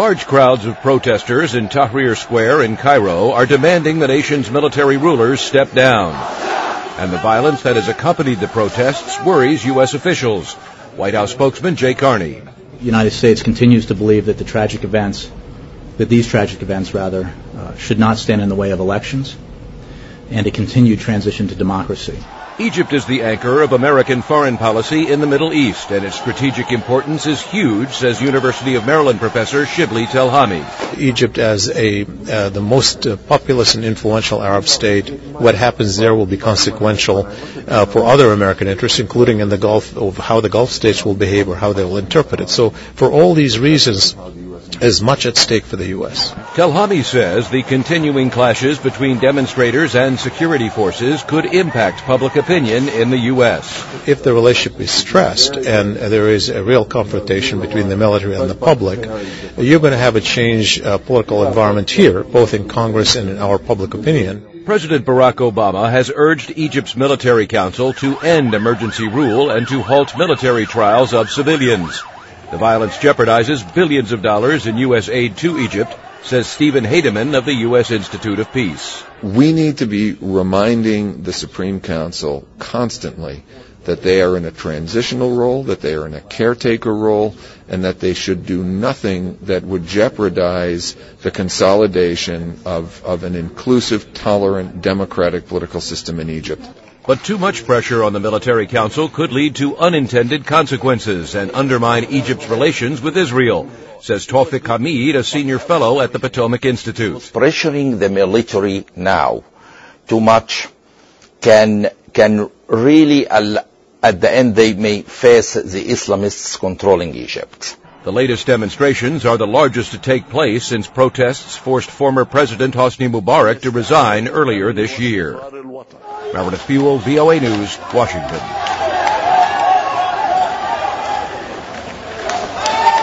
Large crowds of protesters in Tahrir Square in Cairo are demanding the nation's military rulers step down. And the violence that has accompanied the protests worries U.S. officials. White House spokesman Jay Carney. The United States continues to believe that these tragic events should not stand in the way of elections and a continued transition to democracy. Egypt is the anchor of American foreign policy in the Middle East, and its strategic importance is huge, says University of Maryland professor Shibli Telhami. Egypt as the most populous and influential Arab state, what happens there will be consequential for other American interests, including in the Gulf, of how the Gulf states will behave or how they will interpret it. So for all these reasons, as much at stake for the U.S. Telhami says the continuing clashes between demonstrators and security forces could impact public opinion in the U.S. If the relationship is stressed and there is a real confrontation between the military and the public, you're going to have a changed political environment here, both in Congress and in our public opinion. President Barack Obama has urged Egypt's military council to end emergency rule and to halt military trials of civilians. The violence jeopardizes billions of dollars in U.S. aid to Egypt, says Stephen Hademan of the U.S. Institute of Peace. We need to be reminding the Supreme Council constantly that they are in a transitional role, that they are in a caretaker role, and that they should do nothing that would jeopardize the consolidation of an inclusive, tolerant, democratic political system in Egypt. But too much pressure on the military council could lead to unintended consequences and undermine Egypt's relations with Israel, says Tawfiq Hamid, a senior fellow at the Potomac Institute. Pressuring the military now too much can really, at the end, they may face the Islamists controlling Egypt. The latest demonstrations are the largest to take place since protests forced former President Hosni Mubarak to resign earlier this year. Meredith Buell, VOA News, Washington.